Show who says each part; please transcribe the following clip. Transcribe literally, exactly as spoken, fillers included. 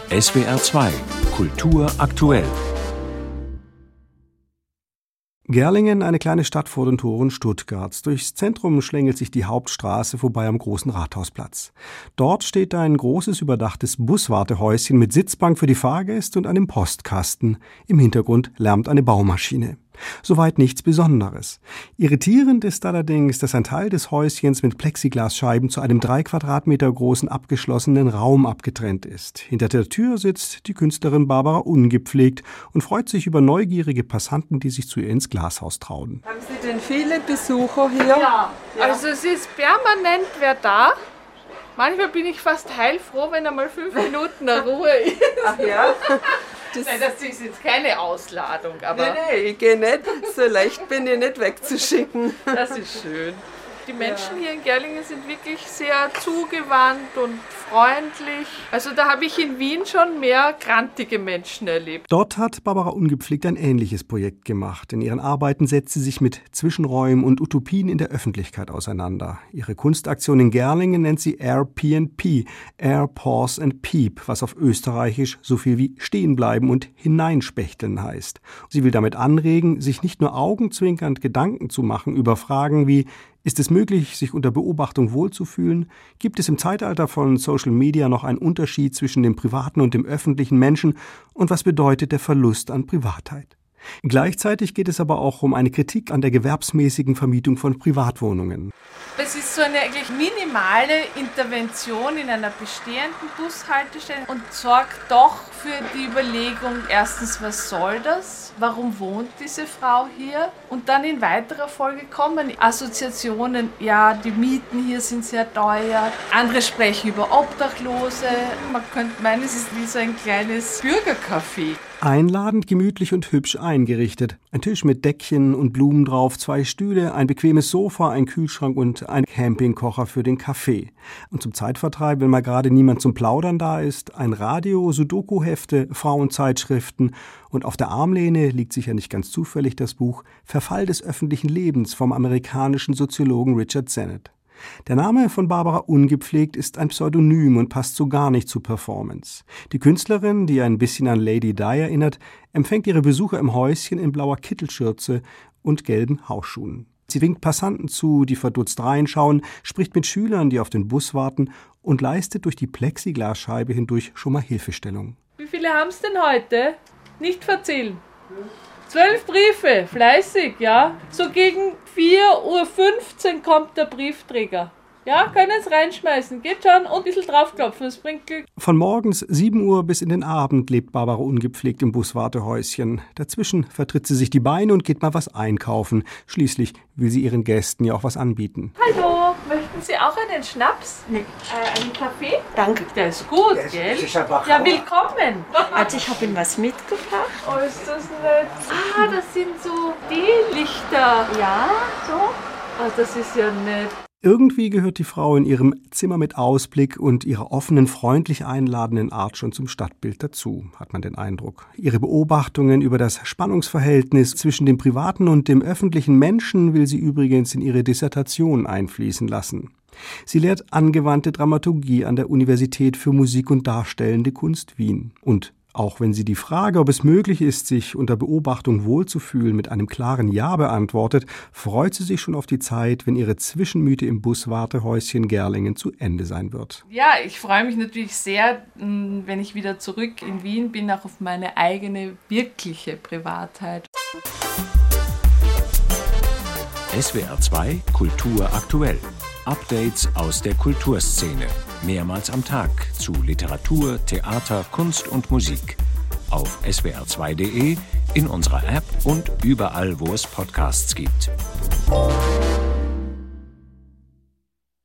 Speaker 1: S W R zwei Kultur aktuell.
Speaker 2: Gerlingen, eine kleine Stadt vor den Toren Stuttgarts. Durchs Zentrum schlängelt sich die Hauptstraße vorbei am großen Rathausplatz. Dort steht ein großes überdachtes Buswartehäuschen mit Sitzbank für die Fahrgäste und einem Postkasten. Im Hintergrund lärmt eine Baumaschine. Soweit nichts Besonderes. Irritierend ist allerdings, dass ein Teil des Häuschens mit Plexiglasscheiben zu einem drei Quadratmeter großen abgeschlossenen Raum abgetrennt ist. Hinter der Tür sitzt die Künstlerin Barbara Ungepflegt und freut sich über neugierige Passanten, die sich zu ihr ins Glashaus trauen.
Speaker 3: Haben Sie denn viele Besucher hier?
Speaker 4: Ja, also es ist permanent wer da. Manchmal bin ich fast heilfroh, wenn einmal fünf Minuten eine Ruhe ist.
Speaker 3: Ach ja?
Speaker 4: Das, Nein, das ist jetzt keine Ausladung, aber
Speaker 3: Nee, nee, ich gehe nicht. So leicht bin ich nicht wegzuschicken.
Speaker 4: das ist schön. Die Menschen hier in Gerlingen sind wirklich sehr zugewandt und freundlich. Also da habe ich in Wien schon mehr grantige Menschen erlebt.
Speaker 2: Dort hat Barbara Ungepflegt ein ähnliches Projekt gemacht. In ihren Arbeiten setzt sie sich mit Zwischenräumen und Utopien in der Öffentlichkeit auseinander. Ihre Kunstaktion in Gerlingen nennt sie Air P and P, Air, Pause and Peep, was auf Österreichisch so viel wie stehen bleiben und hineinspechteln heißt. Sie will damit anregen, sich nicht nur augenzwinkernd Gedanken zu machen über Fragen wie: Ist es möglich, sich unter Beobachtung wohlzufühlen? Gibt es im Zeitalter von Social Media noch einen Unterschied zwischen dem privaten und dem öffentlichen Menschen? Und was bedeutet der Verlust an Privatheit? Gleichzeitig geht es aber auch um eine Kritik an der gewerbsmäßigen Vermietung von Privatwohnungen.
Speaker 4: Es ist so eine eigentlich minimale Intervention in einer bestehenden Bushaltestelle und sorgt doch für die Überlegung, erstens, was soll das? Warum wohnt diese Frau hier? Und dann in weiterer Folge kommen Assoziationen, ja, die Mieten hier sind sehr teuer. Andere sprechen über Obdachlose. Man könnte meinen, es ist wie so ein kleines Bürgercafé.
Speaker 2: Einladend, gemütlich und hübsch eingerichtet. Ein Tisch mit Deckchen und Blumen drauf, zwei Stühle, ein bequemes Sofa, ein Kühlschrank und ein Campingkocher für den Kaffee. Und zum Zeitvertreib, wenn mal gerade niemand zum Plaudern da ist, ein Radio, Sudoku-Hefte, Frauenzeitschriften und auf der Armlehne liegt sicher nicht ganz zufällig das Buch Verfall des öffentlichen Lebens vom amerikanischen Soziologen Richard Sennett. Der Name von Barbara Ungepflegt ist ein Pseudonym und passt so gar nicht zur Performance. Die Künstlerin, die ein bisschen an Lady Di erinnert, empfängt ihre Besucher im Häuschen in blauer Kittelschürze und gelben Hausschuhen. Sie winkt Passanten zu, die verdutzt reinschauen, spricht mit Schülern, die auf den Bus warten und leistet durch die Plexiglasscheibe hindurch schon mal Hilfestellung.
Speaker 4: Wie viele haben es denn heute? Nicht verzählen. Zwölf Briefe, fleißig, ja. So gegen vier Uhr fünfzehn kommt der Briefträger. Ja, können es reinschmeißen, geht schon und ein bisschen draufklopfen, das bringt Glück.
Speaker 2: Von morgens sieben Uhr bis in den Abend lebt Barbara Ungepflegt im Buswartehäuschen. Dazwischen vertritt sie sich die Beine und geht mal was einkaufen. Schließlich will sie ihren Gästen ja auch was anbieten.
Speaker 4: Hallo, möchten Sie auch einen Schnaps?
Speaker 5: Nee.
Speaker 4: Äh, einen Kaffee?
Speaker 5: Danke.
Speaker 4: Der ist gut,
Speaker 5: Der ist
Speaker 4: gell?
Speaker 5: sicher wach.
Speaker 4: Ja, willkommen.
Speaker 5: Also ich habe Ihnen was mitgebracht.
Speaker 4: Oh, ist das nett. Ah, das sind so Teelichter.
Speaker 5: Ja, so.
Speaker 4: Ah, das ist ja nett.
Speaker 2: Irgendwie gehört die Frau in ihrem Zimmer mit Ausblick und ihrer offenen, freundlich einladenden Art schon zum Stadtbild dazu, hat man den Eindruck. Ihre Beobachtungen über das Spannungsverhältnis zwischen dem privaten und dem öffentlichen Menschen will sie übrigens in ihre Dissertation einfließen lassen. Sie lehrt angewandte Dramaturgie an der Universität für Musik und Darstellende Kunst Wien. Und auch wenn sie die Frage, ob es möglich ist, sich unter Beobachtung wohlzufühlen, mit einem klaren Ja beantwortet, freut sie sich schon auf die Zeit, wenn ihre Zwischenmiete im Buswartehäuschen Gerlingen zu Ende sein wird.
Speaker 4: Ja, ich freue mich natürlich sehr, wenn ich wieder zurück in Wien bin, auch auf meine eigene, wirkliche Privatheit.
Speaker 1: S W R zwei Kultur aktuell. Updates aus der Kulturszene. Mehrmals am Tag zu Literatur, Theater, Kunst und Musik. Auf S W R zwei Punkt de, in unserer App und überall, wo es Podcasts gibt.